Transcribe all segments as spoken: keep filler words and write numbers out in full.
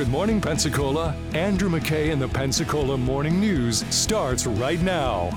Good Morning Pensacola. Andrew McKay and the Pensacola Morning News starts right now.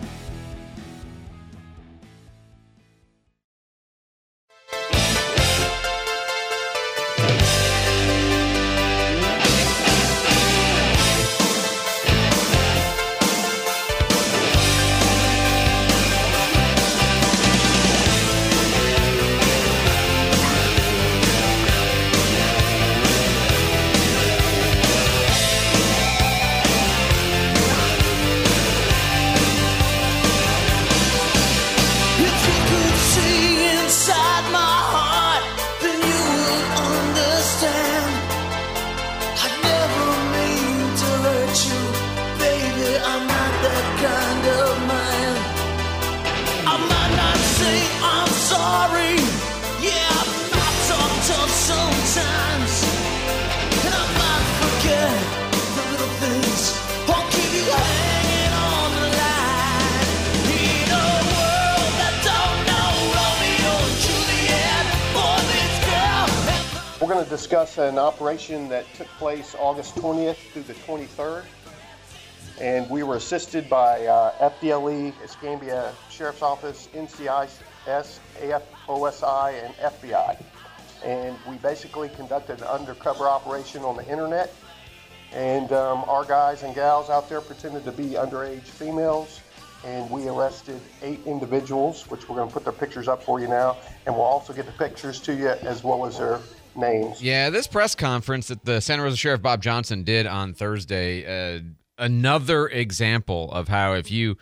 We're going to discuss an operation that took place August twentieth through the twenty-third, and we were assisted by uh, F D L E, Escambia Sheriff's Office, N C I S, A F O S I, and F B I. And we basically conducted an undercover operation on the internet, and um, our guys and gals out there pretended to be underage females, and we arrested eight individuals, which we're going to put their pictures up for you now, and we'll also get the pictures to you as well as their names. Yeah, this press conference that the Santa Rosa Sheriff Bob Johnson did on Thursday, uh, another example of how if you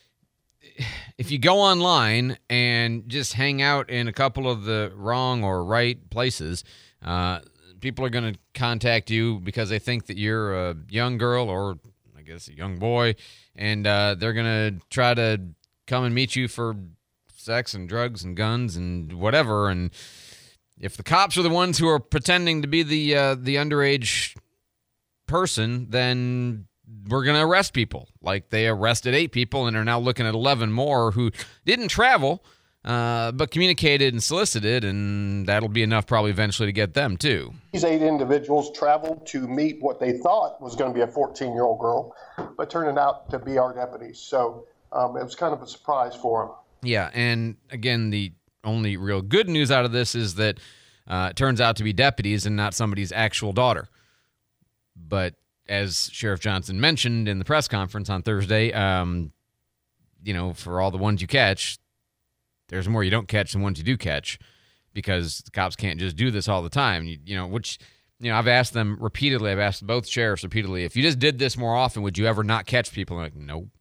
if you go online and just hang out in a couple of the wrong or right places, uh, people are going to contact you because they think that you're a young girl or I guess a young boy, and uh, they're going to try to come and meet you for sex and drugs and guns and whatever. And if the cops are the ones who are pretending to be the uh, the underage person, then we're going to arrest people. Like they arrested eight people and are now looking at eleven more who didn't travel, uh, but communicated and solicited, and that'll be enough probably eventually to get them too. These eight individuals traveled to meet what they thought was going to be a fourteen-year-old girl, but turned out to be our deputies. So um, it was kind of a surprise for them. Yeah, and again, the only real good news out of this is that uh, it turns out to be deputies and not somebody's actual daughter. But as Sheriff Johnson mentioned in the press conference on Thursday, um, you know, for all the ones you catch, there's more you don't catch than ones you do catch because the cops can't just do this all the time. You, you know, which, you know, I've asked them repeatedly, I've asked both sheriffs repeatedly, if you just did this more often, would you ever not catch people? And they're like, nope.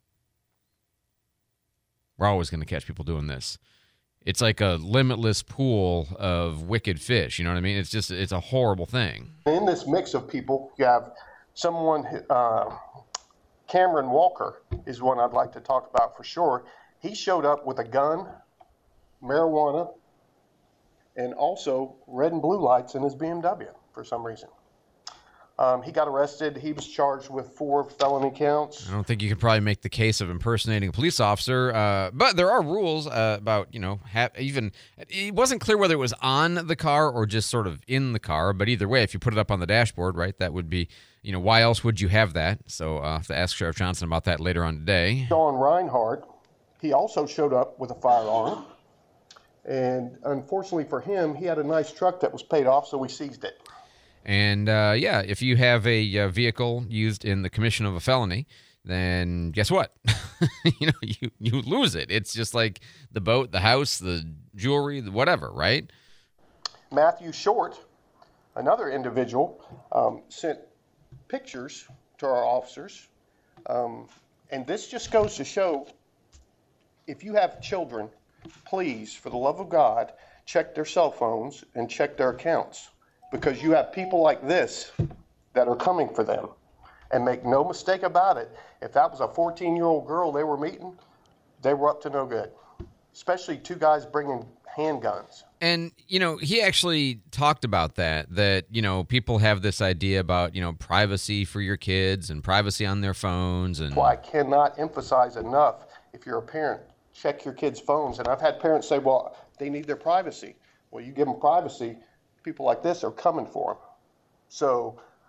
We're always going to catch people doing this. It's like a limitless pool of wicked fish. You know what I mean? It's just, it's a horrible thing. In this mix of people, you have someone, uh, Cameron Walker is one I'd like to talk about for sure. He showed up with a gun, marijuana, and also red and blue lights in his B M W for some reason. Um, he got arrested. He was charged with four felony counts. I don't think you could probably make the case of impersonating a police officer, uh, but there are rules uh, about, you know, ha- even, it wasn't clear whether it was on the car or just sort of in the car, but either way, if you put it up on the dashboard, right, that would be, you know, why else would you have that? So uh, I'll have to ask Sheriff Johnson about that later on today. Sean Reinhardt, he also showed up with a firearm, and unfortunately for him, he had a nice truck that was paid off, so we seized it. And, uh, yeah, if you have a uh, vehicle used in the commission of a felony, then guess what? you know, you, you lose it. It's just like the boat, the house, the jewelry, the whatever, right? Matthew Short, another individual, um, sent pictures to our officers. Um, and this just goes to show, if you have children, please, for the love of God, check their cell phones and check their accounts. Because you have people like this that are coming for them. And make no mistake about it, if that was a fourteen-year-old girl they were meeting, they were up to no good. Especially two guys bringing handguns. And, you know, he actually talked about that, that, you know, people have this idea about, you know, privacy for your kids and privacy on their phones. And well, I cannot emphasize enough, if you're a parent, check your kids' phones. And I've had parents say, well, they need their privacy. Well, you give them privacy, people like this are coming for them. So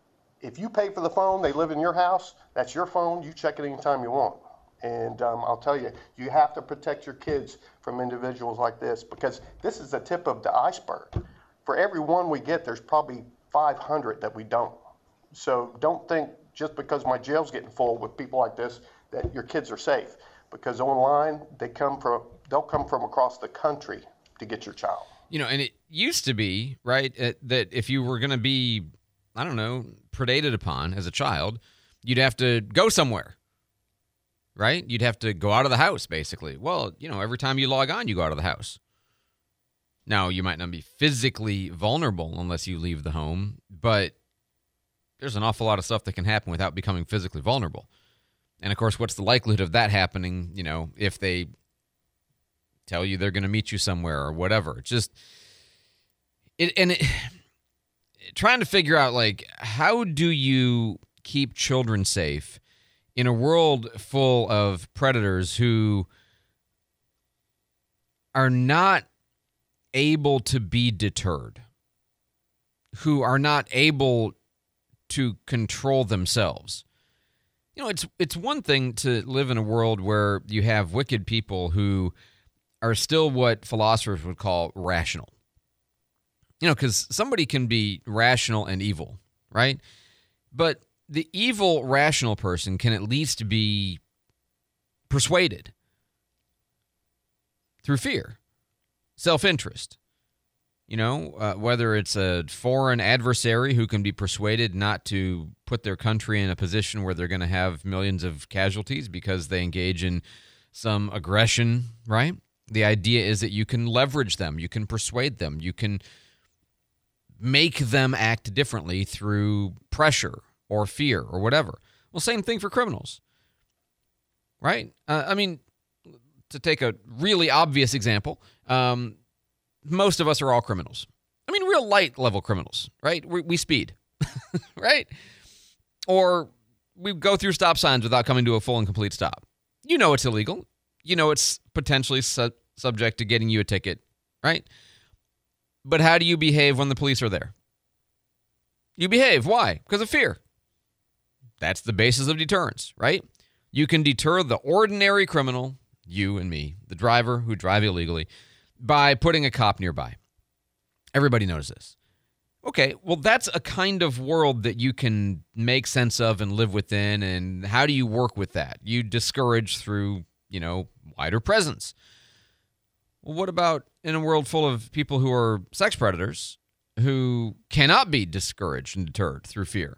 if you pay for the phone, they live in your house, that's your phone, you check it anytime you want. And um, I'll tell you, you have to protect your kids from individuals like this, because this is the tip of the iceberg. For every one we get, there's probably five hundred that we don't. So don't think just because my jail's getting full with people like this that your kids are safe, because online they come from they'll come from across the country to get your child. You know, and it used to be, right, uh, that if you were going to be, I don't know, predated upon as a child, you'd have to go somewhere, right? You'd have to go out of the house, basically. Well, you know, every time you log on, you go out of the house. Now, you might not be physically vulnerable unless you leave the home, but there's an awful lot of stuff that can happen without becoming physically vulnerable. And, of course, what's the likelihood of that happening, you know, if they tell you they're going to meet you somewhere or whatever? It's just, it, and it, trying to figure out, like, how do you keep children safe in a world full of predators who are not able to be deterred, who are not able to control themselves? You know, it's it's one thing to live in a world where you have wicked people who are still what philosophers would call rational. You know, because somebody can be rational and evil, right? But the evil, rational person can at least be persuaded through fear, self-interest. You know, uh, whether it's a foreign adversary who can be persuaded not to put their country in a position where they're going to have millions of casualties because they engage in some aggression, right? The idea is that you can leverage them, you can persuade them, you can make them act differently through pressure or fear or whatever. Well, same thing for criminals, right? Uh, I mean, to take a really obvious example, um, most of us are all criminals. I mean, real light level criminals, right? We, we speed, right? Or we go through stop signs without coming to a full and complete stop. You know it's illegal. You know it's potentially su- subject to getting you a ticket, right? But how do you behave when the police are there? You behave. Why? Because of fear. That's the basis of deterrence, right? You can deter the ordinary criminal, you and me, the driver who drive illegally, by putting a cop nearby. Everybody knows this. Okay, well, that's a kind of world that you can make sense of and live within, and how do you work with that? You discourage through, you know, wider presence. Well, what about in a world full of people who are sex predators who cannot be discouraged and deterred through fear?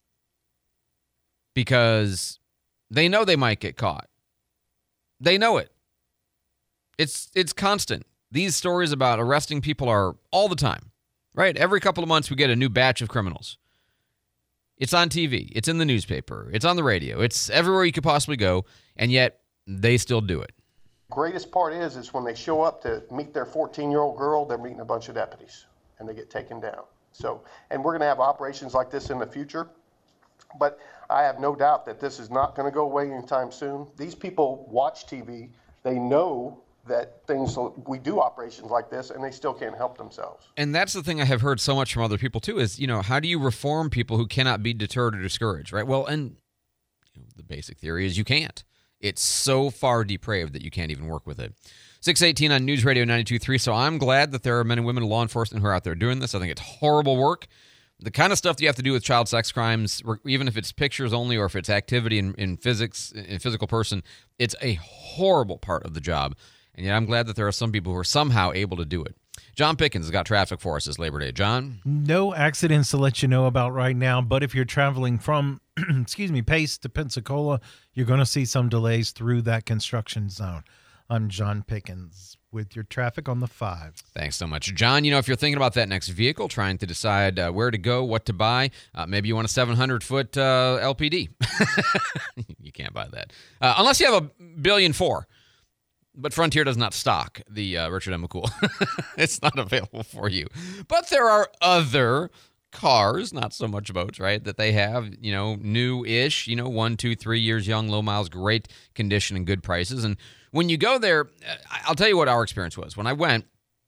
Because they know they might get caught. They know it. It's it's constant. These stories about arresting people are all the time, right? Every couple of months we get a new batch of criminals. It's on T V. It's in the newspaper. It's on the radio. It's everywhere you could possibly go, and yet they still do it. Greatest part is, is when they show up to meet their fourteen-year-old girl, they're meeting a bunch of deputies, and they get taken down. So, and we're going to have operations like this in the future, but I have no doubt that this is not going to go away anytime soon. These people watch T V. They know that things, we do operations like this, and they still can't help themselves. And that's the thing I have heard so much from other people, too, is, you know, how do you reform people who cannot be deterred or discouraged, right? Well, and you know, the basic theory is you can't. It's so far depraved that you can't even work with it. six eighteen on News Radio ninety-two point three. So I'm glad that there are men and women in law enforcement who are out there doing this. I think it's horrible work. The kind of stuff that you have to do with child sex crimes, even if it's pictures only or if it's activity in, in physics, in physical person, it's a horrible part of the job. And yet I'm glad that there are some people who are somehow able to do it. John Pickens has got traffic for us this Labor Day. John? No accidents to let you know about right now, but if you're traveling from, excuse me, Pace to Pensacola, you're going to see some delays through that construction zone. I'm John Pickens with your traffic on the five. Thanks so much, John. You know, if you're thinking about that next vehicle, trying to decide uh, where to go, what to buy, uh, maybe you want a seven hundred foot uh, L P D. You can't buy that. Uh, unless you have a billion four. But Frontier does not stock the uh, Richard M. McCool. It's not available for you. But there are other cars, not so much boats, right, that they have, you know, new-ish, you know, one, two, three years young, low miles, great condition and good prices. And when you go there, I'll tell you what our experience was. When I went,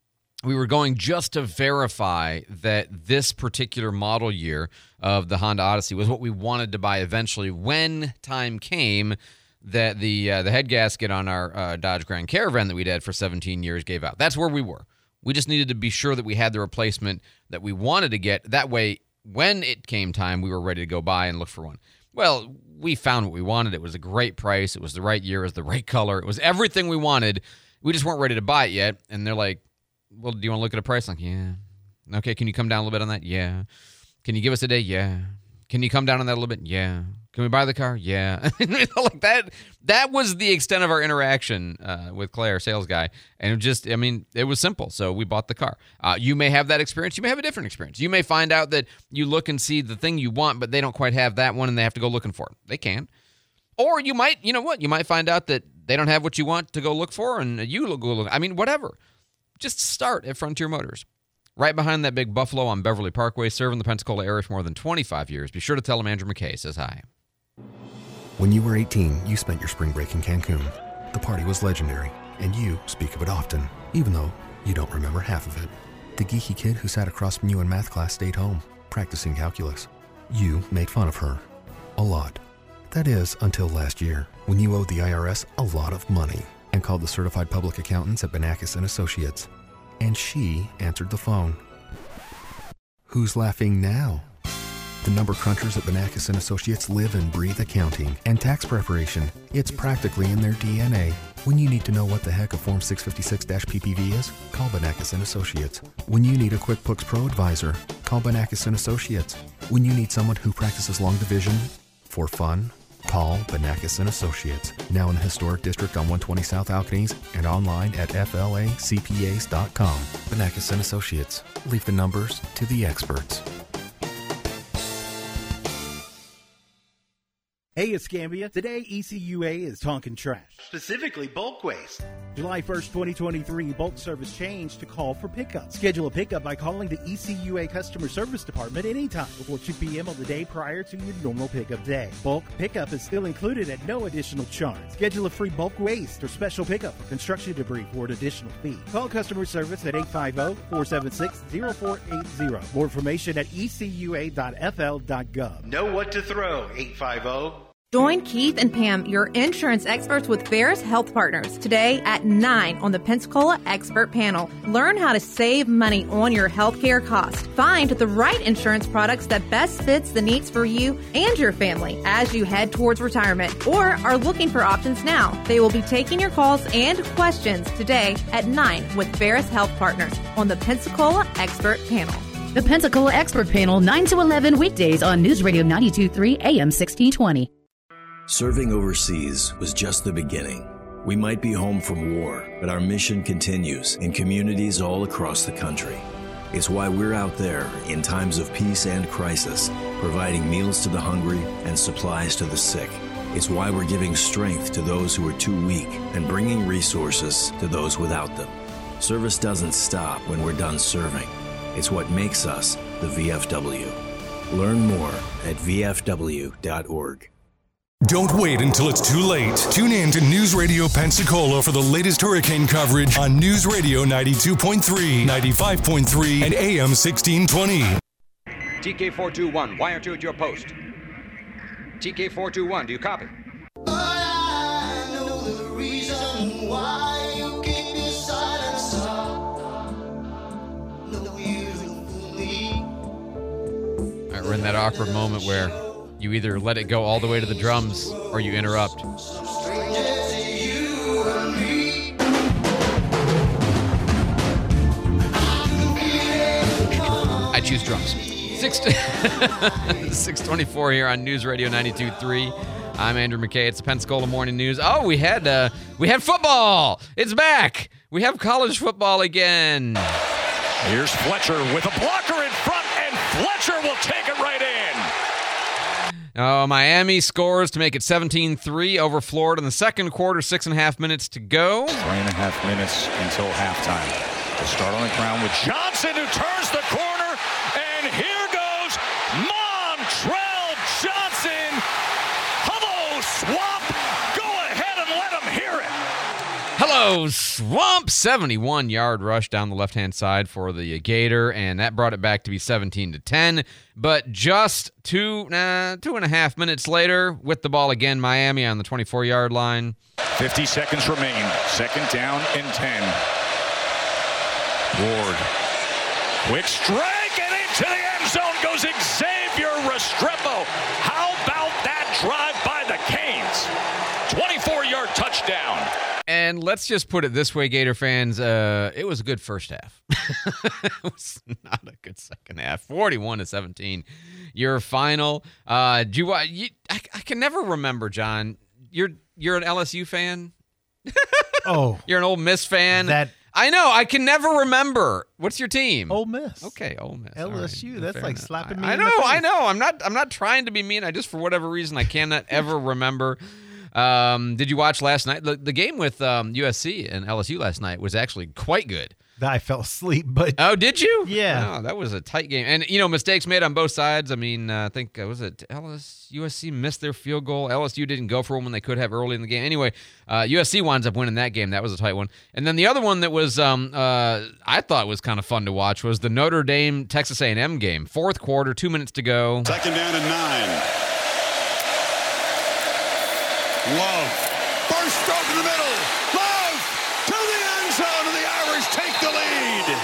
we were going just to verify that this particular model year of the Honda Odyssey was what we wanted to buy eventually when time came that the uh, the head gasket on our uh, Dodge Grand Caravan that we'd had for seventeen years gave out. That's where we were. We just needed to be sure that we had the replacement that we wanted to get. That way, when it came time, we were ready to go buy and look for one. Well, we found what we wanted. It was a great price. It was the right year. It was the right color. It was everything we wanted. We just weren't ready to buy it yet. And they're like, well, do you want to look at a price? Like, yeah. Okay, can you come down a little bit on that? Yeah. Can you give us a day? Yeah. Can you come down on that a little bit? Yeah. Can we buy the car? Yeah. Like that that was the extent of our interaction uh, with Clay, our sales guy. And it just, I mean, it was simple. So we bought the car. Uh, you may have that experience. You may have a different experience. You may find out that you look and see the thing you want, but they don't quite have that one and they have to go looking for it. They can. Or you might, you know what? You might find out that they don't have what you want to go look for and you go look. I mean, whatever. Just start at Frontier Motors. Right behind that big Buffalo on Beverly Parkway, serving the Pensacola area for more than twenty-five years. Be sure to tell them Andrew McKay says hi. When you were eighteen, you spent your spring break in Cancun. The party was legendary, and you speak of it often, even though you don't remember half of it. The geeky kid who sat across from you in math class stayed home, practicing calculus. You made fun of her. A lot. That is, until last year, when you owed the I R S a lot of money and called the certified public accountants at Banakis and Associates. And she answered the phone. Who's laughing now? The number crunchers at Banakis and Associates live and breathe accounting and tax preparation. It's practically in their D N A. When you need to know what the heck a Form six fifty-six P P V is, call Banakis and Associates. When you need a QuickBooks Pro advisor, call Banakis and Associates. When you need someone who practices long division for fun, call Banakis and Associates. Now in the historic district on one twenty South Alcanese and online at F L A C P As dot com. Banakis and Associates. Leave the numbers to the experts. Hey, Escambia. Today, E C U A is talking trash, specifically bulk waste. July first, twenty twenty-three, bulk service changed to call for pickup. Schedule a pickup by calling the E C U A Customer Service Department anytime before two p.m. on the day prior to your normal pickup day. Bulk pickup is still included at no additional charge. Schedule a free bulk waste or special pickup for construction debris for an additional fee. Call customer service at eight five zero, four seven six, zero four eight zero. More information at e c u a dot f l dot gov. Know what to throw, eight five zero. Join Keith and Pam, your insurance experts with Ferris Health Partners, today at nine on the Pensacola Expert Panel. Learn how to save money on your healthcare costs. Find the right insurance products that best fits the needs for you and your family as you head towards retirement or are looking for options now. They will be taking your calls and questions today at nine with Ferris Health Partners on the Pensacola Expert Panel. The Pensacola Expert Panel, nine to eleven weekdays on News Radio ninety-two point three A M sixteen twenty. Serving overseas was just the beginning. We might be home from war, but our mission continues in communities all across the country. It's why we're out there in times of peace and crisis, providing meals to the hungry and supplies to the sick. It's why we're giving strength to those who are too weak and bringing resources to those without them. Service doesn't stop when we're done serving. It's what makes us the V F W. Learn more at v f w dot org. Don't wait until it's too late. Tune in to News Radio Pensacola for the latest hurricane coverage on News Radio ninety-two point three, ninety-five point three, and A M sixteen twenty. T K four two one, wire two at your post. T K four two one, do you copy? I know the reason why you keep your silence up. No, you fool me. All right, we're in that awkward moment where you either let it go all the way to the drums or you interrupt. I choose drums. six twenty-four here on News Radio ninety-two point three. I'm Andrew McKay. It's the Pensacola Morning News. Oh, we had uh, we had football. It's back. We have college football again. Here's Fletcher with a blocker in front, and Fletcher will take it right in. Oh, Miami scores to make it seventeen three over Florida in the second quarter. Six and a half minutes to go. Three and a half minutes until halftime. We'll start on the ground with Johnson, who turns the corner, and here goes Montrell Johnson. Hello, Swamp. Go ahead and let him hear it. Willow Swamp, seventy-one-yard rush down the left-hand side for the Gator, and that brought it back to be seventeen to ten. But just two, nah, two and a half minutes later, with the ball again, Miami on the twenty-four-yard line. fifty seconds remain. Second down and ten. Ward. Quick strike, and into the end zone goes Xavier Restrepo. How about that drive by the Canes? twenty-four-yard touchdown. And let's just put it this way, Gator fans, uh, it was a good first half. It was not a good second half. forty-one to seventeen, your final. Uh, do you, you, I, I can never remember, John. You're you're an L S U fan? Oh. You're an Ole Miss fan? That I know. I can never remember. What's your team? Ole Miss. Okay, Ole Miss. L S U. All right. That's Fair like enough. slapping me I in know. the face. I know. I'm not. I'm not trying to be mean. I just, for whatever reason, I cannot ever remember. Um, did you watch last night? The, the game with um, U S C and L S U last night was actually quite good. I fell asleep, but oh, did you? Yeah, oh, that was a tight game, and you know, mistakes made on both sides. I mean, uh, I think uh, was it L S U S C missed their field goal. L S U didn't go for one when they could have early in the game. Anyway, uh, U S C winds up winning that game. That was a tight one. And then the other one that was um, uh, I thought was kind of fun to watch was the Notre Dame Texas A and M game. Fourth quarter, two minutes to go. Second down and nine. Love. Burst over the middle. Love to the end zone, and the Irish take the lead.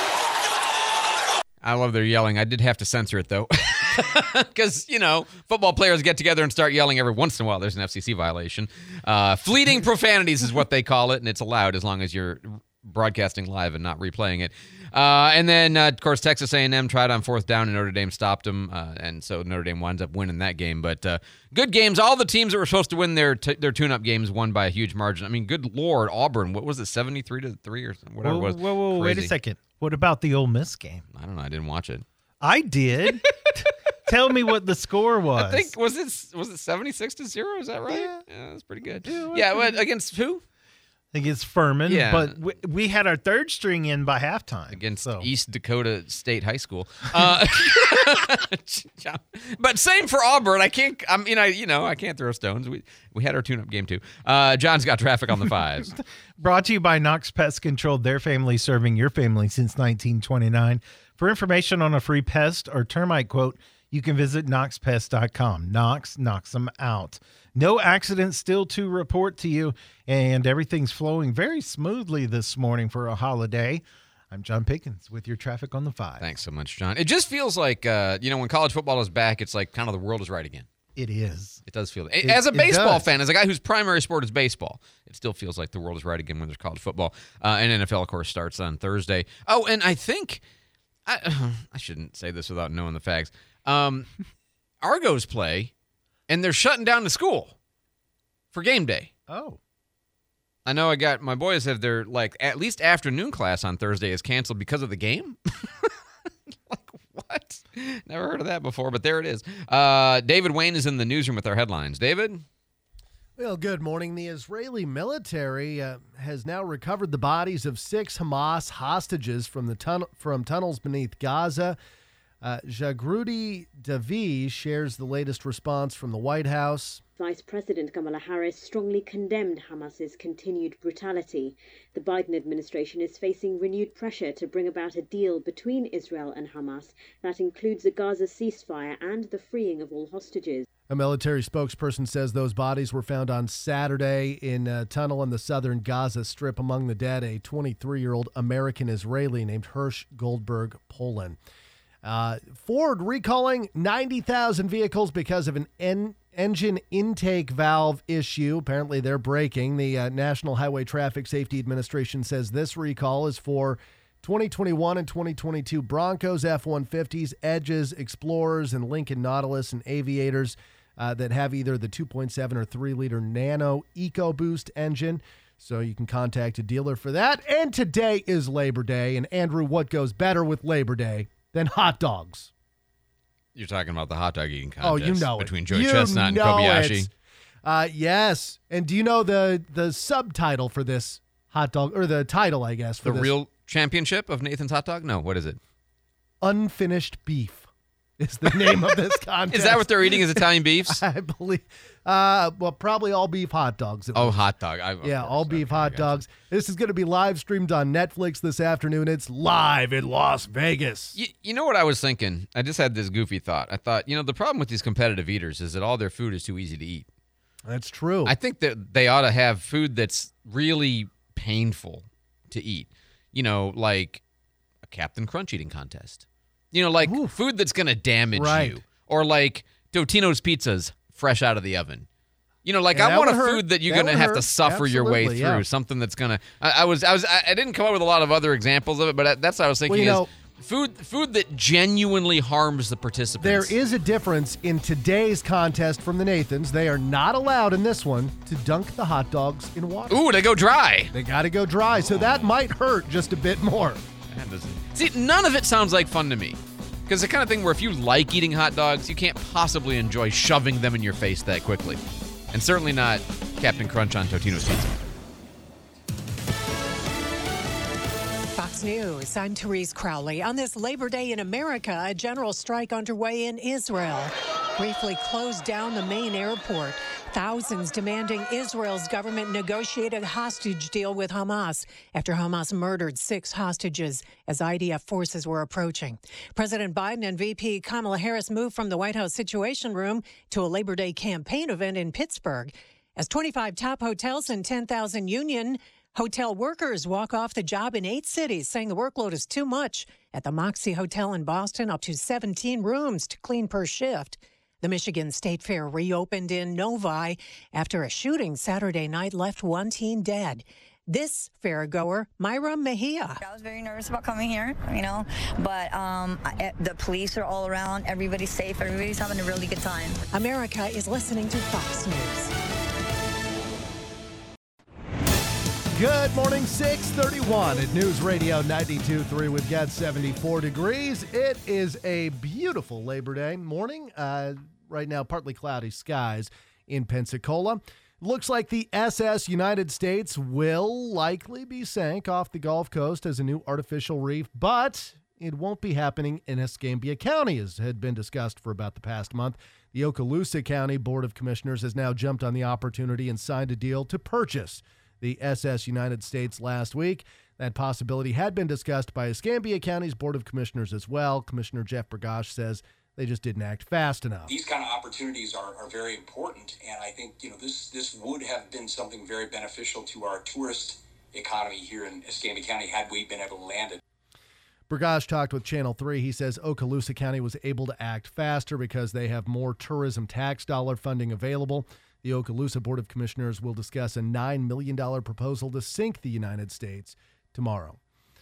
I love their yelling. I did have to censor it, though. Because, you know, football players get together and start yelling every once in a while. There's an F C C violation. Uh, fleeting profanities is what they call it, and it's allowed as long as you're broadcasting live and not replaying it. Uh, and then, uh, of course, Texas A and M tried on fourth down, and Notre Dame stopped them, uh, and so Notre Dame winds up winning that game. But uh, good games. All the teams that were supposed to win their t- their tune-up games won by a huge margin. I mean, good Lord, Auburn, what was it, seventy-three to three or whatever whoa, it was? Whoa, whoa, wait a second. What about the Ole Miss game? I don't know. I didn't watch it. I did. Tell me what the score was. I think, was it was it seventy-six to zero? Is that right? Yeah. Yeah, that's pretty good. Yeah, Yeah, pretty what, against who? Against Furman, Yeah. but we, we had our third string in by halftime. Against so. East Dakota State High School. Uh, but same for Auburn. I can't. I mean, I you know I can't throw stones. We we had our tune-up game too. Uh, John's got traffic on the fives. Brought to you by Knox Pest Control. Their family serving your family since nineteen twenty-nine. For information on a free pest or termite quote, you can visit knox pest dot com. Knox knocks them out. No accidents still to report to you, and everything's flowing very smoothly this morning for a holiday. I'm John Pickens with your traffic on the five. Thanks so much, John. It just feels like, uh, you know, when college football is back, it's like kind of the world is right again. It is. It does feel. It, as a baseball does. fan, as a guy whose primary sport is baseball, it still feels like the world is right again when there's college football. Uh, and N F L, of course, starts on Thursday. Oh, and I think, I, I shouldn't say this without knowing the facts. Um, Argos play, and they're shutting down the school for game day. Oh. I know I got, my boys have their, like, at least afternoon class on Thursday is canceled because of the game. Like, what? Never heard of that before, but there it is. Uh, David Wayne is in the newsroom with our headlines. David? Well, good morning. The Israeli military uh, has now recovered the bodies of six Hamas hostages from the tun- from tunnels beneath Gaza. Uh, Jagrudi Davi shares the latest response from the White House. Vice President Kamala Harris strongly condemned Hamas's continued brutality. The Biden administration is facing renewed pressure to bring about a deal between Israel and Hamas that includes a Gaza ceasefire and the freeing of all hostages. A military spokesperson says those bodies were found on Saturday in a tunnel in the southern Gaza Strip. Among the dead, a twenty-three-year-old American-Israeli named Hirsch Goldberg Poland. Uh, Ford recalling ninety thousand vehicles because of an en- engine intake valve issue. Apparently they're breaking. The uh, National Highway Traffic Safety Administration says this recall is for twenty twenty-one and twenty twenty-two Broncos, F one fifties, Edges, Explorers, and Lincoln Nautilus and Aviators uh, that have either the two point seven or three liter Nano EcoBoost engine. So you can contact a dealer for that. And today is Labor Day. And Andrew, what goes better with Labor Day than hot dogs? You're talking about the hot dog eating contest Oh, you know between it. Joey You Chestnut and know Kobayashi. it. Uh, yes. And do you know the the subtitle for this hot dog, or the title, I guess, for The this? real championship of Nathan's Hot Dog? No, what is it? Unfinished beef. is the name of this contest. Is that what they're eating is Italian beefs? I believe. Uh, well, probably all beef hot dogs. Oh, hot dog. I, Yeah, course, all beef okay, hot dogs. This is going to be live streamed on Netflix this afternoon. It's live in Las Vegas. You, you know what I was thinking? I just had this goofy thought. I thought, you know, the problem with these competitive eaters is that all their food is too easy to eat. That's true. I think that they ought to have food that's really painful to eat. You know, like a Captain Crunch eating contest. You know, like Oof. food that's going to damage right. you. Or like Totino's pizzas fresh out of the oven. You know, like yeah, I want a hurt. food that you're that going to have hurt. to suffer Absolutely, your way through. Yeah. Something that's going to. I was, I was, I didn't come up with a lot of other examples of it, but that's what I was thinking. Well, you is know, food, food that genuinely harms the participants. There is a difference in today's contest from the Nathans. They are not allowed in this one to dunk the hot dogs in water. Ooh, they go dry. They got to go dry, so that might hurt just a bit more. That doesn't. See, none of it sounds like fun to me. Because the kind of thing where if you like eating hot dogs, you can't possibly enjoy shoving them in your face that quickly. And certainly not Captain Crunch on Totino's Pizza. Fox News, I'm Therese Crowley. On this Labor Day in America, a general strike underway in Israel briefly closed down the main airport. Thousands demanding Israel's government negotiate a hostage deal with Hamas after Hamas murdered six hostages as I D F forces were approaching. President Biden and V P Kamala Harris moved from the White House Situation Room to a Labor Day campaign event in Pittsburgh as twenty-five top hotels and ten thousand union hotel workers walk off the job in eight cities, saying the workload is too much. At the Moxie Hotel in Boston, up to seventeen rooms to clean per shift. The Michigan State Fair reopened in Novi after a shooting Saturday night left one teen dead. This fairgoer, Myra Mejia. I was very nervous about coming here, you know, but um, I, the police are all around. Everybody's safe. Everybody's having a really good time. America is listening to Fox News. Good morning, six thirty-one at News Radio ninety-two point three. We've got seventy-four degrees. It is a beautiful Labor Day morning. Uh, right now, partly cloudy skies in Pensacola. Looks like the S S United States will likely be sank off the Gulf Coast as a new artificial reef, but it won't be happening in Escambia County, as had been discussed for about the past month. The Okaloosa County Board of Commissioners has now jumped on the opportunity and signed a deal to purchase the S S United States last week. That possibility had been discussed by Escambia County's Board of Commissioners as well. Commissioner Jeff Burgash says they just didn't act fast enough. These kind of opportunities are, are very important, and I think you know this this would have been something very beneficial to our tourist economy here in Escambia County had we been able to land it. Burgash talked with Channel three. He says Okaloosa County was able to act faster because they have more tourism tax dollar funding available. The Okaloosa Board of Commissioners will discuss a nine million dollars proposal to sink the United States tomorrow.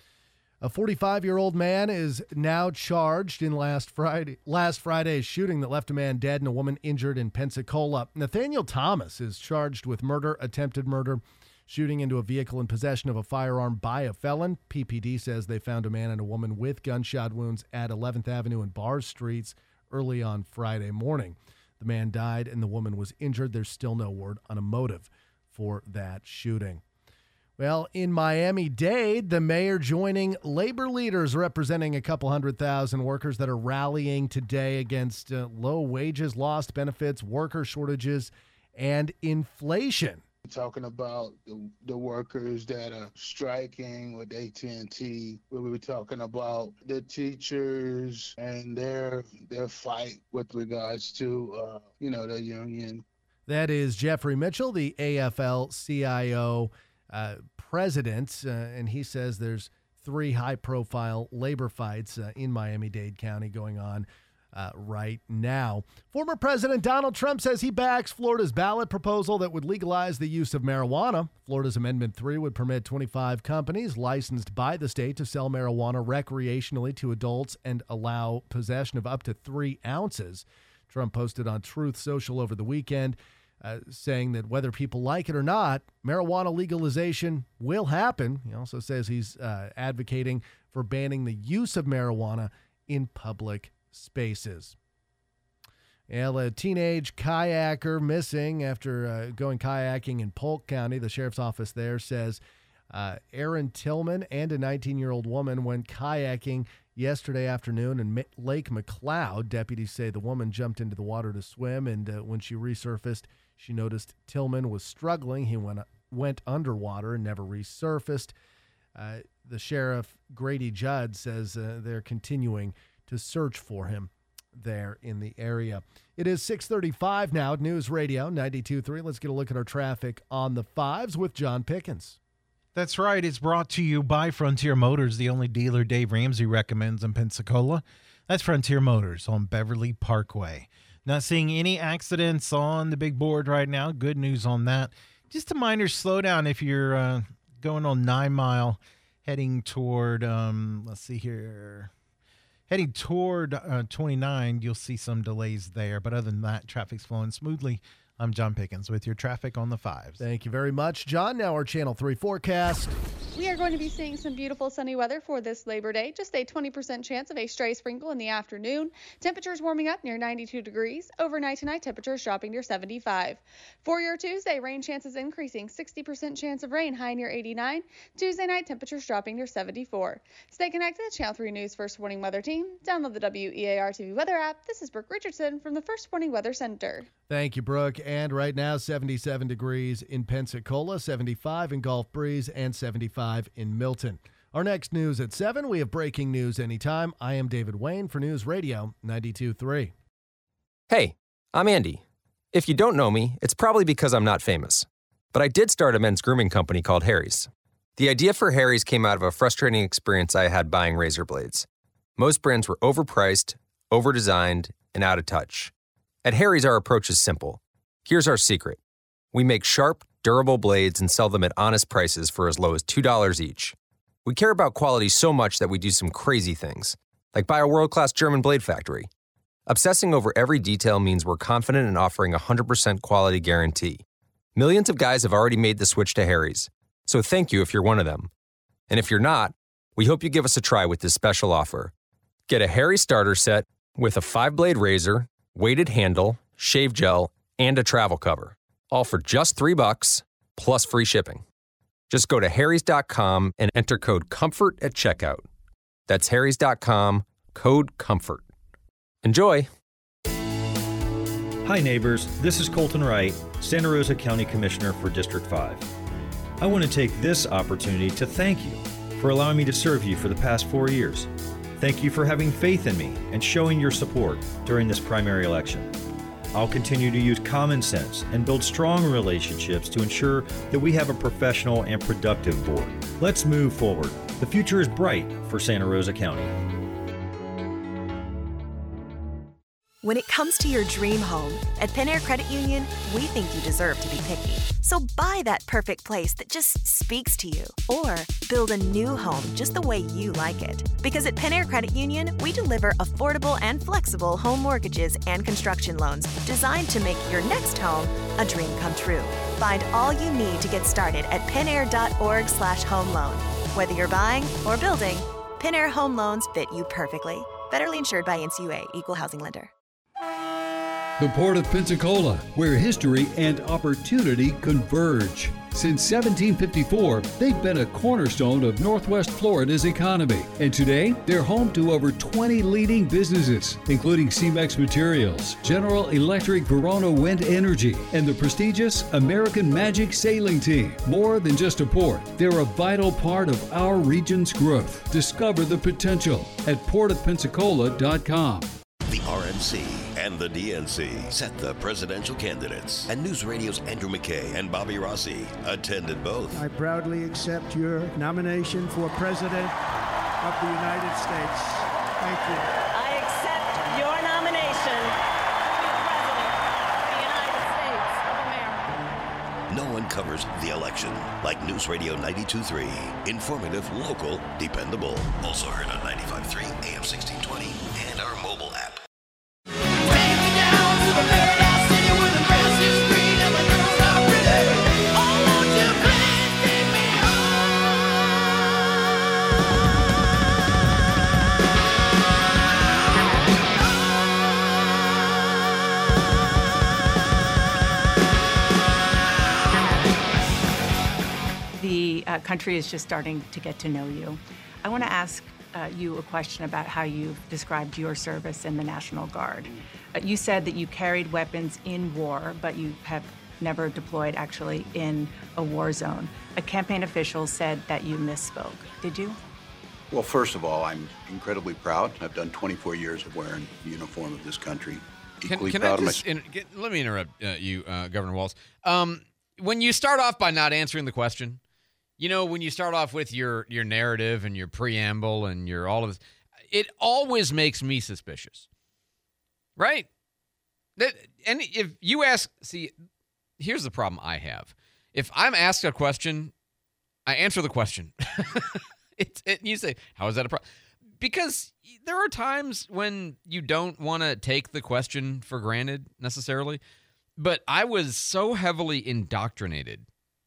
A forty-five-year-old man is now charged in last Friday last Friday's shooting that left a man dead and a woman injured in Pensacola. Nathaniel Thomas is charged with murder, attempted murder, shooting into a vehicle in possession of a firearm by a felon. P P D says they found a man and a woman with gunshot wounds at eleventh Avenue and Barr Streets early on Friday morning. The man died and the woman was injured. There's still no word on a motive for that shooting. Well, in Miami-Dade, the mayor joining labor leaders representing a couple hundred thousand workers that are rallying today against uh, low wages, lost benefits, worker shortages, and inflation. Talking about the, the workers that are striking with A T and T. We were talking about the teachers and their their fight with regards to, uh, you know, the union. That is Jeffrey Mitchell, the A F L C I O uh, president, uh, and he says there's three high-profile labor fights uh, in Miami-Dade County going on Uh, right now. Former President Donald Trump says he backs Florida's ballot proposal that would legalize the use of marijuana. Florida's Amendment three would permit twenty-five companies licensed by the state to sell marijuana recreationally to adults and allow possession of up to three ounces. Trump posted on Truth Social over the weekend uh, saying that whether people like it or not, marijuana legalization will happen. He also says he's uh, advocating for banning the use of marijuana in public spaces. Well, a teenage kayaker missing after uh, going kayaking in Polk County. The sheriff's office there says uh, Aaron Tillman and a nineteen-year-old woman went kayaking yesterday afternoon in Ma- Lake McLeod. Deputies say the woman jumped into the water to swim, and uh, when she resurfaced, she noticed Tillman was struggling. He went, went underwater and never resurfaced. Uh, the sheriff, Grady Judd, says uh, they're continuing to search for him there in the area. It is six thirty-five now at News Radio ninety-two point three. Let's get a look at our traffic on the fives with John Pickens. That's right. It's brought to you by Frontier Motors, the only dealer Dave Ramsey recommends in Pensacola. That's Frontier Motors on Beverly Parkway. Not seeing any accidents on the big board right now. Good news on that. Just a minor slowdown if you're uh, going on Nine Mile, heading toward, um, let's see here, heading toward uh, twenty-nine. You'll see some delays there. But other than that, traffic's flowing smoothly. I'm John Pickens with your traffic on the fives. Thank you very much, John. Now our Channel three forecast. We are going to be seeing some beautiful sunny weather for this Labor Day. Just a twenty percent chance of a stray sprinkle in the afternoon. Temperatures warming up near ninety-two degrees. Overnight tonight, temperatures dropping near seventy-five. For your Tuesday, rain chances increasing. sixty percent chance of rain, high near eighty-nine. Tuesday night, temperatures dropping near seventy-four. Stay connected to Channel three News First Warning Weather Team. Download the W E A R T V weather app. This is Brooke Richardson from the First Warning Weather Center. Thank you, Brooke. And right now, seventy-seven degrees in Pensacola, seventy-five in Gulf Breeze, and seventy-five in Milton. Our next news at seven, we have breaking news anytime. I am David Wayne for News Radio ninety-two point three. Hey, I'm Andy. If you don't know me, it's probably because I'm not famous. But I did start a men's grooming company called Harry's. The idea for Harry's came out of a frustrating experience I had buying razor blades. Most brands were overpriced, overdesigned, and out of touch. At Harry's, our approach is simple. Here's our secret. We make sharp, durable blades and sell them at honest prices for as low as two dollars each. We care about quality so much that we do some crazy things, like buy a world-class German blade factory. Obsessing over every detail means we're confident in offering a one hundred percent quality guarantee. Millions of guys have already made the switch to Harry's, so thank you if you're one of them. And if you're not, we hope you give us a try with this special offer. Get a Harry's starter set with a five-blade razor, weighted handle, shave gel, and a travel cover, all for just three bucks plus free shipping. Just go to harrys dot com and enter code COMFORT at checkout. That's harrys dot com, code COMFORT. Enjoy! Hi neighbors, this is Colton Wright, Santa Rosa County Commissioner for District five. I want to take this opportunity to thank you for allowing me to serve you for the past four years. Thank you for having faith in me and showing your support during this primary election. I'll continue to use common sense and build strong relationships to ensure that we have a professional and productive board. Let's move forward. The future is bright for Santa Rosa County. When it comes to your dream home, at Penair Credit Union, we think you deserve to be picky. So buy that perfect place that just speaks to you. Or build a new home just the way you like it. Because at Penair Credit Union, we deliver affordable and flexible home mortgages and construction loans designed to make your next home a dream come true. Find all you need to get started at penair.org slash home loan. Whether you're buying or building, Penair Home Loans fit you perfectly. Federally insured by N C U A, Equal Housing Lender. The Port of Pensacola, where history and opportunity converge. Since seventeen fifty-four, they've been a cornerstone of Northwest Florida's economy. And today, they're home to over twenty leading businesses, including Cemex Materials, General Electric Verona Wind Energy, and the prestigious American Magic Sailing Team. More than just a port, they're a vital part of our region's growth. Discover the potential at port of pensacola dot com. The R N C and the D N C set the presidential candidates, and News Radio's Andrew McKay and Bobby Rossi attended both. I proudly accept your nomination for President of the United States. Thank you. I accept your nomination to be President of the United States of America. No one covers the election like News Radio ninety-two point three. Informative, local, dependable. Also heard on ninety-five point three, A M sixteen twenty, and our mobile app. The uh, country is just starting to get to know you. I want to ask uh, you a question about how you've described your service in the National Guard. Uh, you said that you carried weapons in war, but you have never deployed actually in a war zone. A campaign official said that you misspoke. Did you? Well, first of all, I'm incredibly proud. I've done twenty-four years of wearing the uniform of this country. Can, Equally can proud I of my just in, get, let me interrupt uh, you, uh, Governor Walz. Um, when you start off by not answering the question, you know, when you start off with your your narrative and your preamble and your all of this, it always makes me suspicious, right? That and if you ask, see, here's the problem I have. If I'm asked a question, I answer the question. It's it, you say, how is that a problem? Because there are times when you don't want to take the question for granted necessarily. But I was so heavily indoctrinated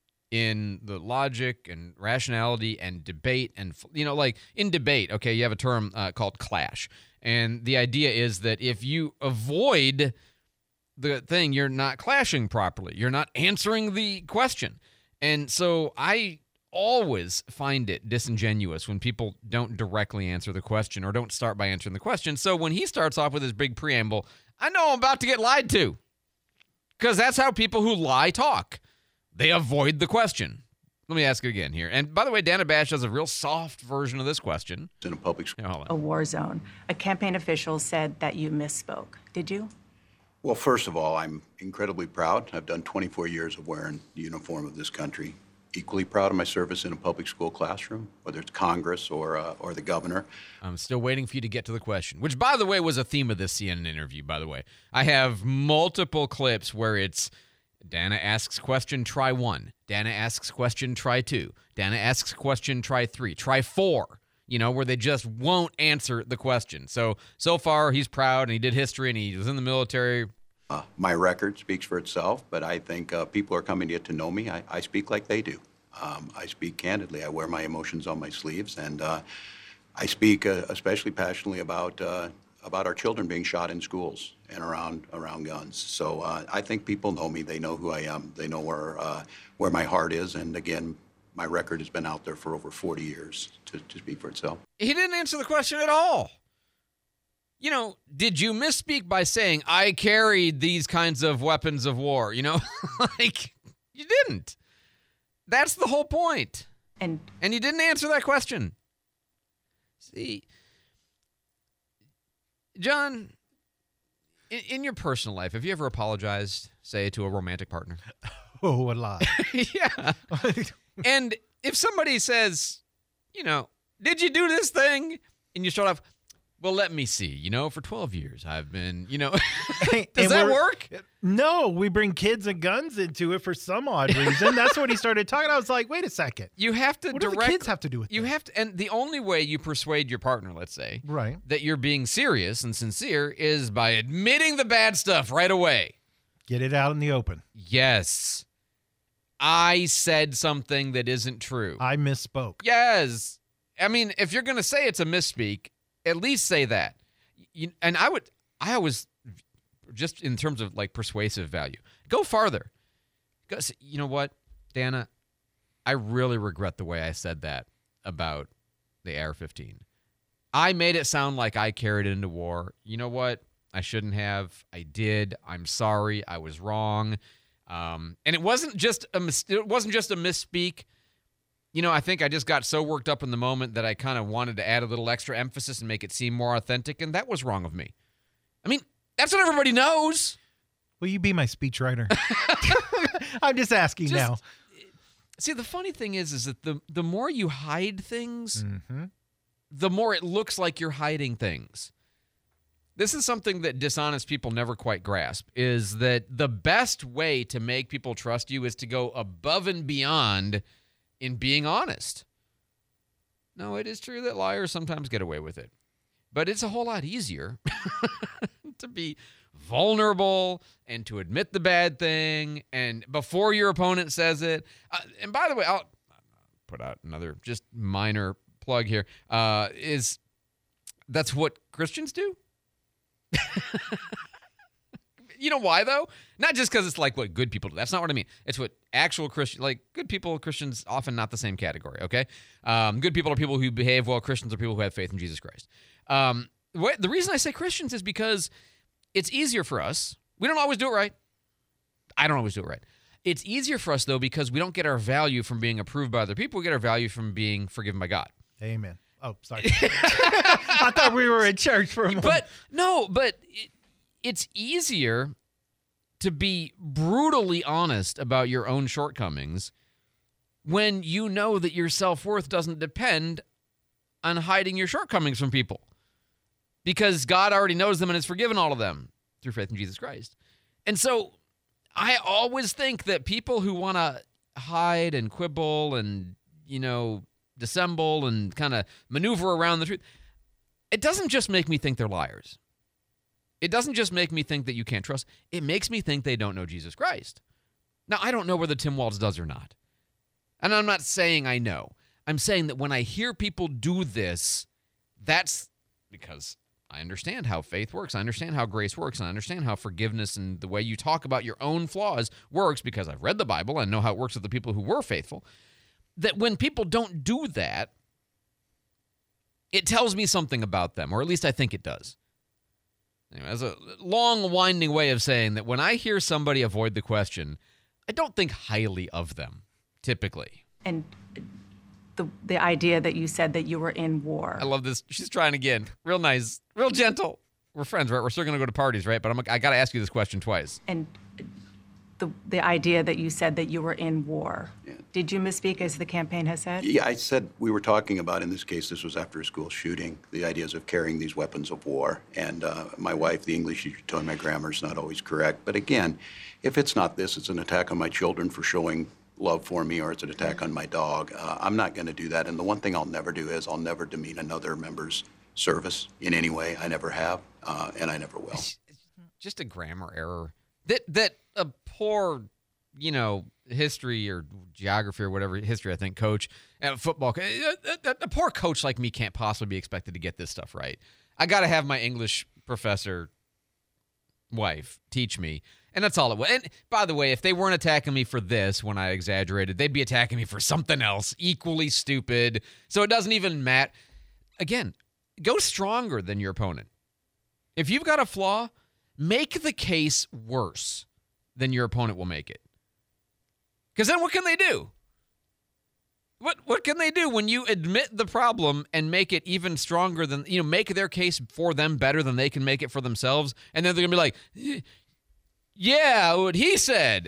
in the logic and rationality and debate and, you know, like in debate, okay, you have a term uh, called clash. And the idea is that if you avoid the thing, you're not clashing properly. You're not answering the question. And so I always find it disingenuous when people don't directly answer the question or don't start by answering the question. So when he starts off with his big preamble, I know I'm about to get lied to, because that's how people who lie talk. They avoid the question. Let me ask it again here. And by the way, Dana Bash does a real soft version of this question. In a public school. Hold on. A war zone. A campaign official said that you misspoke. Did you? Well, first of all, I'm incredibly proud. I've done twenty-four years of wearing the uniform of this country. Equally proud of my service in a public school classroom, whether it's Congress or uh, or the governor. I'm still waiting for you to get to the question, which, by the way, was a theme of this C N N interview, by the way. I have multiple clips where it's Dana asks question, try one. Dana asks question, try two. Dana asks question, try three. Try four, you know, where they just won't answer the question. So, so far, he's proud, and he did history, and he was in the military. Uh, my record speaks for itself, but I think uh, people are coming to get to know me. I, I speak like they do. Um, I speak candidly. I wear my emotions on my sleeves, and uh, I speak uh, especially passionately about uh, about our children being shot in schools and around around guns. So uh, I think people know me. They know who I am. They know where uh, where my heart is. And again, my record has been out there for over forty years to, to speak for itself. He didn't answer the question at all. You know, did you misspeak by saying, I carried these kinds of weapons of war? You know, like, you didn't. That's the whole point. And and you didn't answer that question. See, John, in, in your personal life, have you ever apologized, say, to a romantic partner? Oh, a lot. Yeah. And if somebody says, you know, did you do this thing? And you start off, well, let me see. You know, for twelve years, I've been, you know. Does And that we're- work? No, we bring kids and guns into it for some odd reason. That's what he started talking. I was like, wait a second. You have to What do the direct. kids have to do with You have to, and the only way you persuade your partner, let's say, Right. that you're being serious and sincere is by admitting the bad stuff right away. Get it out in the open. Yes. I said something that isn't true. I misspoke. Yes. I mean, if you're going to say it's a misspeak, at least say that. You, and I would, I always, just in terms of like persuasive value, go farther. Go, say, you know what, Dana, I really regret the way I said that about the A R fifteen. I made it sound like I carried it into war. You know what? I shouldn't have. I did. I'm sorry. I was wrong. Um, and it wasn't just a mis- it wasn't just a misspeak. You know, I think I just got so worked up in the moment that I kind of wanted to add a little extra emphasis and make it seem more authentic, and that was wrong of me. I mean, that's what everybody knows. Will you be my speechwriter? I'm just asking Just- now. See, the funny thing is, is that the the more you hide things, Mhm. the more it looks like you're hiding things. This is something that dishonest people never quite grasp, is that the best way to make people trust you is to go above and beyond in being honest. No, it is true that liars sometimes get away with it, but it's a whole lot easier to be vulnerable and to admit the bad thing and before your opponent says it. Uh, and by the way, I'll put out another just minor plug here, uh, is that's what Christians do. You know why, though? Not just because it's like what good people do. That's not what I mean. It's what actual Christian, like good people, Christians, often not the same category, okay? Um, good people are people who behave well. Christians are people who have faith in Jesus Christ. Um, what, the reason I say Christians is because it's easier for us. We don't always do it right. I don't always do it right. It's easier for us, though, because we don't get our value from being approved by other people. We get our value from being forgiven by God. Amen. Oh, sorry. I thought we were in church for a moment. But no, but it, it's easier to be brutally honest about your own shortcomings when you know that your self-worth doesn't depend on hiding your shortcomings from people, because God already knows them and has forgiven all of them through faith in Jesus Christ. And so I always think that people who want to hide and quibble and, you know, dissemble and kind of maneuver around the truth, it doesn't just make me think they're liars. It doesn't just make me think that you can't trust. It makes me think they don't know Jesus Christ. Now, I don't know whether Tim Walz does or not. And I'm not saying I know. I'm saying that when I hear people do this, that's because I understand how faith works. I understand how grace works. And I understand how forgiveness and the way you talk about your own flaws works, because I've read the Bible and know how it works with the people who were faithful. That when people don't do that, it tells me something about them, or at least I think it does. Anyway, that's a long, winding way of saying that when I hear somebody avoid the question, I don't think highly of them, typically. And the the idea that you said that you were in war. I love this. She's trying again. Real nice, real gentle. We're friends, right? We're still going to go to parties, right? But I'm, I got to ask you this question twice. And the the idea that you said that you were in war. Yeah. Did you misspeak, as the campaign has said? Yeah, I said we were talking about, in this case, this was after a school shooting, the ideas of carrying these weapons of war. And uh, my wife, the English teacher, told me my grammar is not always correct. But again, if it's not this, it's an attack on my children for showing love for me, or it's an attack on my dog. Uh, I'm not going to do that. And the one thing I'll never do is I'll never demean another member's service in any way. I never have, uh, and I never will. It's just a grammar error. That that a poor, you know, history or geography or whatever, history, I think, coach, and football, a, a, a poor coach like me can't possibly be expected to get this stuff right. I got to have my English professor wife teach me. And that's all it was. And by the way, if they weren't attacking me for this when I exaggerated, they'd be attacking me for something else equally stupid. So it doesn't even matter. Again, go stronger than your opponent. If you've got a flaw, make the case worse than your opponent will make it. Because then what can they do? What what can they do when you admit the problem and make it even stronger than, you know, make their case for them better than they can make it for themselves? And then they're going to be like, yeah, what he said.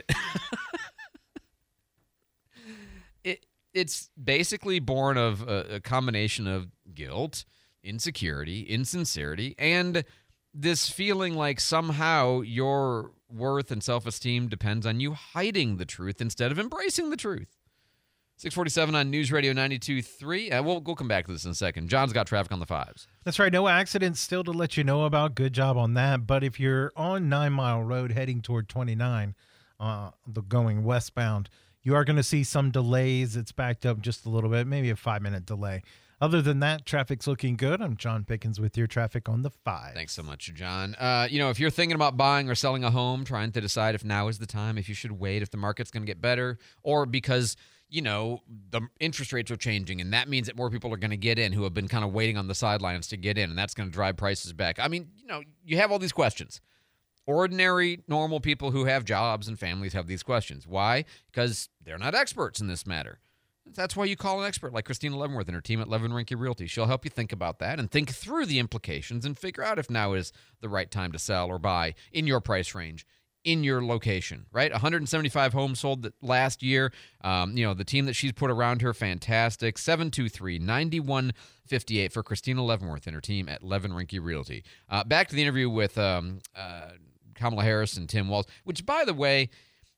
it It's basically born of a, a combination of guilt, insecurity, insincerity, and this feeling like somehow your worth and self-esteem depends on you hiding the truth instead of embracing the truth. six forty-seven on News Radio ninety-two point three. Uh, we'll, we'll come back to this in a second. John's got traffic on the fives. That's right. No accidents still to let you know about. Good job on that. But if you're on Nine Mile Road heading toward twenty-nine, uh, the going westbound, you are going to see some delays. It's backed up just a little bit, maybe a five-minute delay. Other than that, traffic's looking good. I'm John Pickens with your traffic on the five. Thanks so much, John. Uh, you know, if you're thinking about buying or selling a home, trying to decide if now is the time, if you should wait, if the market's going to get better, or because, you know, the interest rates are changing, and that means that more people are going to get in who have been kind of waiting on the sidelines to get in, and that's going to drive prices back. I mean, you know, you have all these questions. Ordinary, normal people who have jobs and families have these questions. Why? Because they're not experts in this matter. That's why you call an expert like Christina Leavenworth and her team at Levin Rinke Realty. She'll help you think about that and think through the implications and figure out if now is the right time to sell or buy in your price range, in your location, right? one hundred seventy-five homes sold last year. Um, you know, the team that she's put around her, fantastic. seven two three, nine one five eight for Christina Leavenworth and her team at Levin Rinke Realty. Uh, back to the interview with um, uh, Kamala Harris and Tim Walz, which, by the way,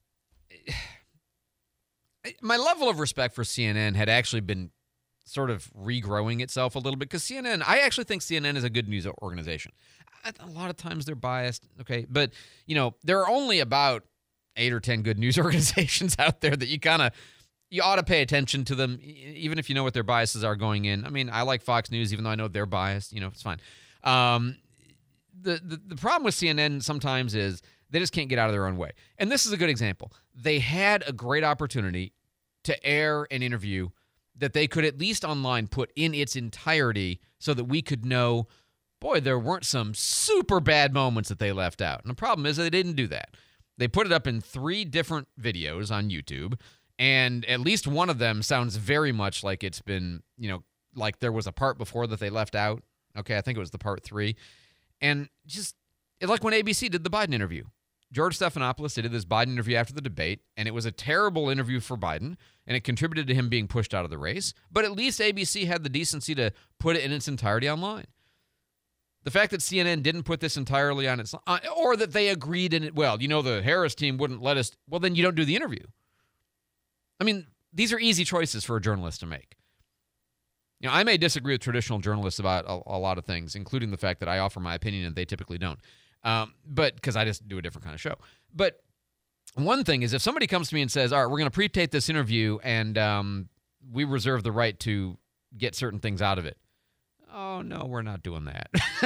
my level of respect for C N N had actually been sort of regrowing itself a little bit, because C N N, I actually think C N N is a good news organization. A lot of times they're biased, okay, but, you know, there are only about eight or ten good news organizations out there that you kind of, you ought to pay attention to them, even if you know what their biases are going in. I mean, I like Fox News, even though I know they're biased, you know, it's fine. Um, the, the, the problem with C N N sometimes is They just can't get out of their own way. And this is a good example. They had a great opportunity to air an interview that they could at least online put in its entirety so that we could know, boy, there weren't some super bad moments that they left out. And the problem is that they didn't do that. They put it up in three different videos on YouTube, and at least one of them sounds very much like it's been, you know, like there was a part before that they left out. Okay, I think it was the part three. And just like when A B C did the Biden interview. George Stephanopoulos did this Biden interview after the debate, and it was a terrible interview for Biden, and it contributed to him being pushed out of the race. But at least A B C had the decency to put it in its entirety online. The fact that C N N didn't put this entirely on its, uh, or that they agreed in it, well, you know, the Harris team wouldn't let us, well, then you don't do the interview. I mean, these are easy choices for a journalist to make. You know, I may disagree with traditional journalists about a, a lot of things, including the fact that I offer my opinion and they typically don't. Um, but because I just do a different kind of show. But one thing is if somebody comes to me and says, all right, we're going to pre-tape this interview and um, we reserve the right to get certain things out of it. Oh, no, we're not doing that.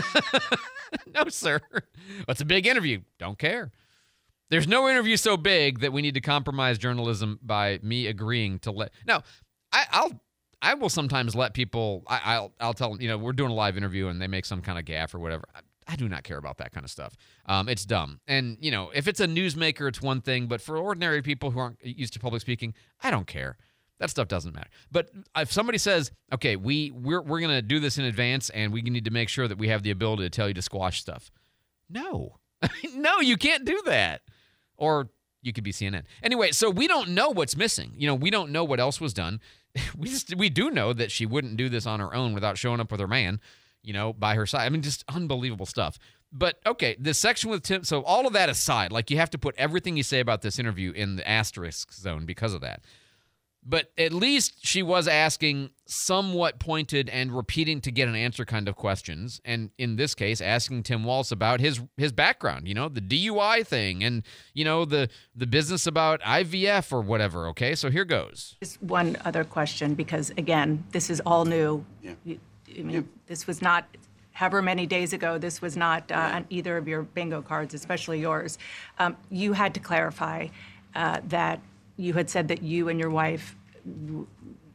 No, sir. It's a big interview. Don't care. There's no interview so big that we need to compromise journalism by me agreeing to let. Now, I, I'll I will sometimes let people. I, I'll I'll tell them, you know, we're doing a live interview and they make some kind of gaffe or whatever. I, I do not care about that kind of stuff. Um, it's dumb. And, you know, if it's a newsmaker, it's one thing. But for ordinary people who aren't used to public speaking, I don't care. That stuff doesn't matter. But if somebody says, okay, we, we're, we're going to do this in advance and we need to make sure that we have the ability to tell you to squash stuff. No. No, you can't do that. Or you could be C N N. Anyway, so we don't know what's missing. You know, we don't know what else was done. We just we do know that she wouldn't do this on her own without showing up with her man, you know, by her side. I mean, just unbelievable stuff. But, okay, this section with Tim, so all of that aside, like you have to put everything you say about this interview in the asterisk zone because of that. But at least she was asking somewhat pointed and repeating to get an answer kind of questions. And in this case, asking Tim Walz about his his background, you know, the D U I thing and, you know, the, the business about I V F or whatever. Okay, so here goes. Just one other question, because, again, this is all new. Yeah. You, I mean, yeah. This was not, however many days ago, this was not uh, yeah. on either of your bingo cards, especially yours. Um, you had to clarify uh, that you had said that you and your wife w-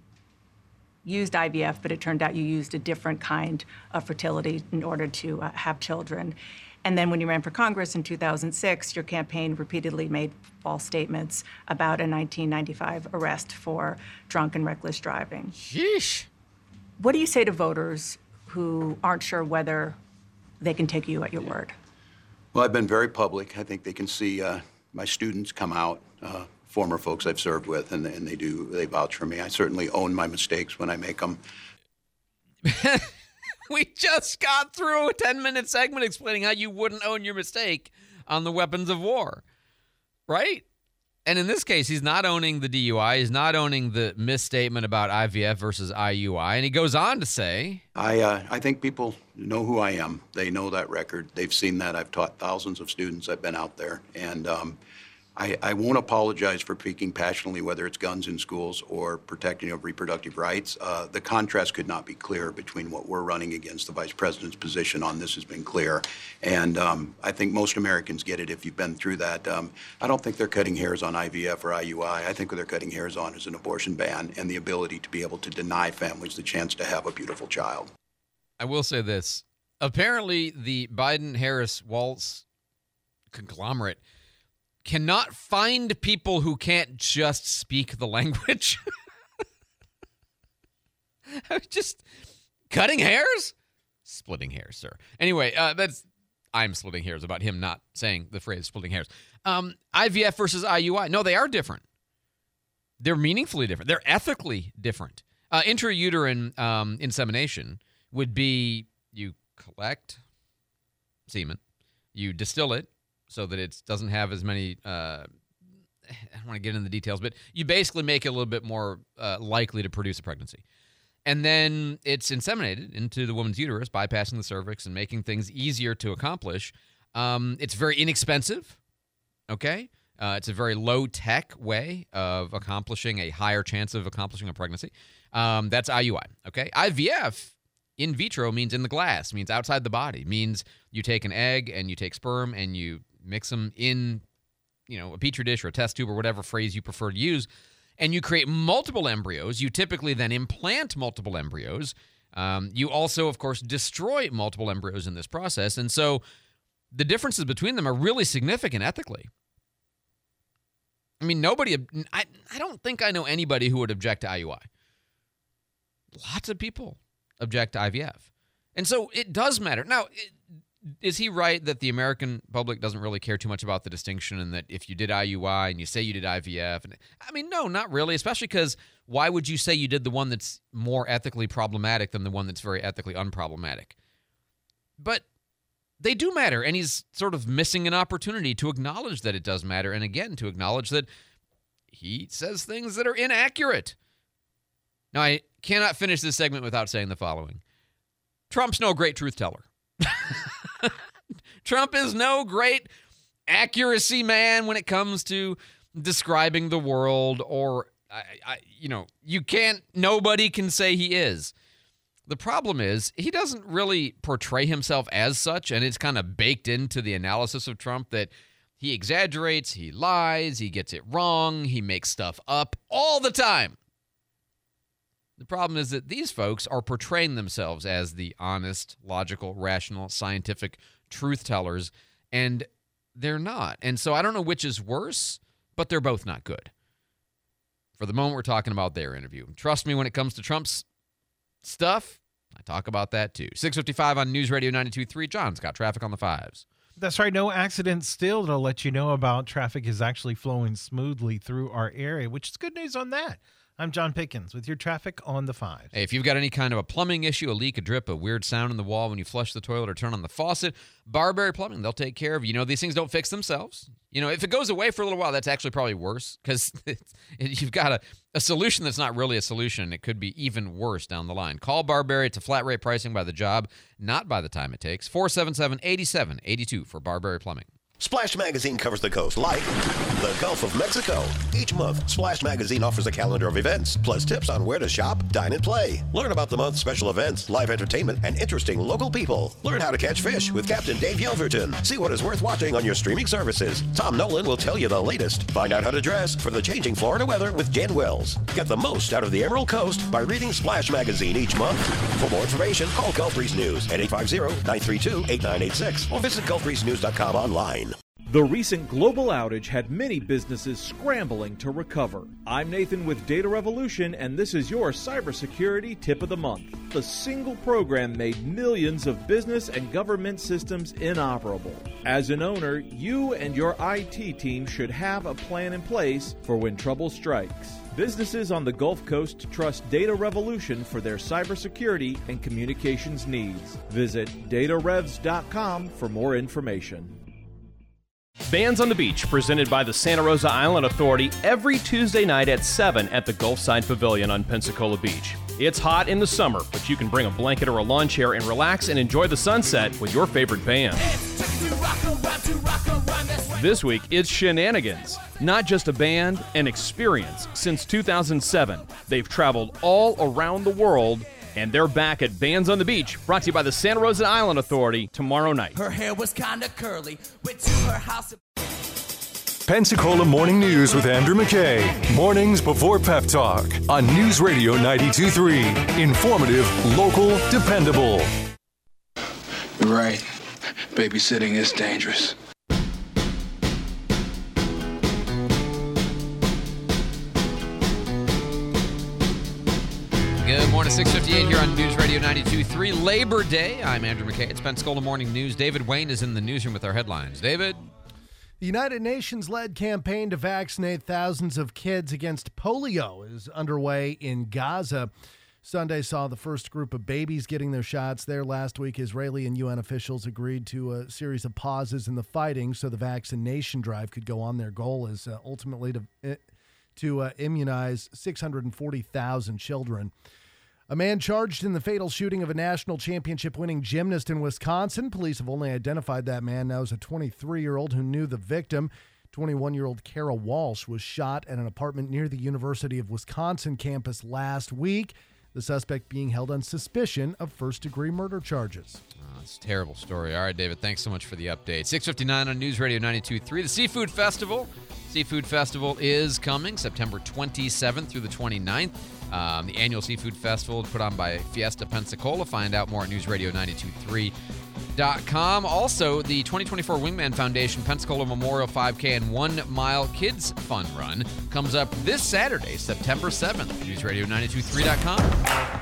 used I V F, but it turned out you used a different kind of fertility in order to uh, have children. And then when you ran for Congress in two thousand six, your campaign repeatedly made false statements about a nineteen ninety-five arrest for drunk and reckless driving. Sheesh. What do you say to voters who aren't sure whether they can take you at your word? Well, I've been very public. I think they can see uh, my students come out, uh, former folks I've served with, and, and they do, they vouch for me. I certainly own my mistakes when I make them. We just got through a ten-minute segment explaining how you wouldn't own your mistake on the weapons of war, right? And in this case, he's not owning the D U I. He's not owning the misstatement about I V F versus I U I. And he goes on to say, I uh, I think people know who I am. They know that record. They've seen that. I've taught thousands of students. I've been out there. And um, I, I won't apologize for speaking passionately, whether it's guns in schools or protecting of reproductive rights. Uh, the contrast could not be clearer between what we're running against. The vice president's position on this has been clear. And um, I think most Americans get it if you've been through that. Um, I don't think they're cutting hairs on I V F or I U I. I think what they're cutting hairs on is an abortion ban and the ability to be able to deny families the chance to have a beautiful child. I will say this. Apparently, the Biden-Harris-Walz conglomerate cannot find people who can't just speak the language. Just cutting hairs? Splitting hairs, sir. Anyway, uh, that's I'm splitting hairs about him not saying the phrase splitting hairs. Um, I V F versus I U I. No, they are different. They're meaningfully different. They're ethically different. Uh, intrauterine um, insemination would be you collect semen, you distill it, so that it doesn't have as many, uh, I don't want to get into the details, but you basically make it a little bit more uh, likely to produce a pregnancy. And then it's inseminated into the woman's uterus, bypassing the cervix and making things easier to accomplish. Um, it's very inexpensive, okay? Uh, it's a very low-tech way of accomplishing a higher chance of accomplishing a pregnancy. Um, that's I U I, okay? I V F, in vitro, means in the glass, means outside the body, means you take an egg and you take sperm and you mix them in, you know, a petri dish or a test tube or whatever phrase you prefer to use, and you create multiple embryos. You typically then implant multiple embryos. Um, you also, of course, destroy multiple embryos in this process. And so the differences between them are really significant ethically. I mean, nobody, I, I don't think I know anybody who would object to I U I. Lots of people object to I V F. And so it does matter. Now, it, is he right that the American public doesn't really care too much about the distinction and that if you did I U I and you say you did I V F? And, I mean, no, not really, especially because why would you say you did the one that's more ethically problematic than the one that's very ethically unproblematic? But they do matter, and he's sort of missing an opportunity to acknowledge that it does matter, and again, to acknowledge that he says things that are inaccurate. Now, I cannot finish this segment without saying the following. Trump's no great truth teller. Trump is no great accuracy man when it comes to describing the world, or, I, I, you know, you can't, nobody can say he is. The problem is he doesn't really portray himself as such, and it's kind of baked into the analysis of Trump that he exaggerates, he lies, he gets it wrong, he makes stuff up all the time. The problem is that these folks are portraying themselves as the honest, logical, rational, scientific truth tellers, and they're not. And so I don't know which is worse, but they're both not good. For the moment, we're talking about their interview. Trust me, when it comes to Trump's stuff, I talk about that too. six fifty-five on News Radio ninety-two point three. John's got traffic on the fives. That's right. No accidents still to let you know about. Traffic is actually flowing smoothly through our area, which is good news on that. I'm John Pickens with your traffic on the fives. Hey, if you've got any kind of a plumbing issue, a leak, a drip, a weird sound in the wall when you flush the toilet or turn on the faucet, Barberry Plumbing, they'll take care of you. You know, these things don't fix themselves. You know, if it goes away for a little while, that's actually probably worse because you've got a, a solution that's not really a solution. It could be even worse down the line. Call Barberry. It's a flat rate pricing by the job, not by the time it takes. four seven seven, eight seven eight two for Barberry Plumbing. Splash Magazine covers the coast like the Gulf of Mexico. Each month, Splash Magazine offers a calendar of events, plus tips on where to shop, dine, and play. Learn about the month's special events, live entertainment, and interesting local people. Learn how to catch fish with Captain Dave Yelverton. See what is worth watching on your streaming services. Tom Nolan will tell you the latest. Find out how to dress for the changing Florida weather with Jen Wells. Get the most out of the Emerald Coast by reading Splash Magazine each month. For more information, call Gulf Breeze News at eight five zero, nine three two, eight nine eight six or visit gulf breeze news dot com online. The recent global outage had many businesses scrambling to recover. I'm Nathan with Data Revolution, and this is your cybersecurity tip of the month. A single program made millions of business and government systems inoperable. As an owner, you and your I T team should have a plan in place for when trouble strikes. Businesses on the Gulf Coast trust Data Revolution for their cybersecurity and communications needs. Visit data revs dot com for more information. Bands on the Beach, presented by the Santa Rosa Island Authority every Tuesday night at seven at the Gulfside Pavilion on Pensacola Beach. It's hot in the summer, but you can bring a blanket or a lawn chair and relax and enjoy the sunset with your favorite band. This week, it's Shenanigans. Not just a band, an experience. Since two thousand seven, they've traveled all around the world, and they're back at Bands on the Beach, brought to you by the Santa Rosa Island Authority tomorrow night. Her hair was kinda curly, went to her house. Pensacola Morning News with Andrew McKay. Mornings before Pep Talk on News Radio ninety-two point three. Informative, local, dependable. You're right. Babysitting is dangerous. Good morning, six fifty-eight here on News Radio ninety-two point three. Labor Day. I'm Andrew McKay. It's Pensacola Morning News. David Wayne is in the newsroom with our headlines. David? The United Nations-led campaign to vaccinate thousands of kids against polio is underway in Gaza. Sunday saw the first group of babies getting their shots there. Last week, Israeli and U N officials agreed to a series of pauses in the fighting so the vaccination drive could go on. Their goal is uh, ultimately to... Uh, to uh, immunize six hundred forty thousand children. A man charged in the fatal shooting of a national championship-winning gymnast in Wisconsin. Police have only identified that man now as a twenty-three-year-old who knew the victim. twenty-one-year-old Kara Walsh was shot at an apartment near the University of Wisconsin campus last week. the suspect being held on suspicion of first-degree murder charges. Oh, it's a terrible story. All right, David, thanks so much for the update. six fifty-nine on News Radio ninety-two point three. The Seafood Festival. Seafood Festival is coming September twenty-seventh through the twenty-ninth. Um, the annual Seafood Festival put on by Fiesta Pensacola. Find out more at news radio ninety-two point three dot com. Also, the twenty twenty-four Wingman Foundation Pensacola Memorial five K and one mile Kids Fun Run comes up this Saturday, September seventh. news radio ninety-two point three dot com.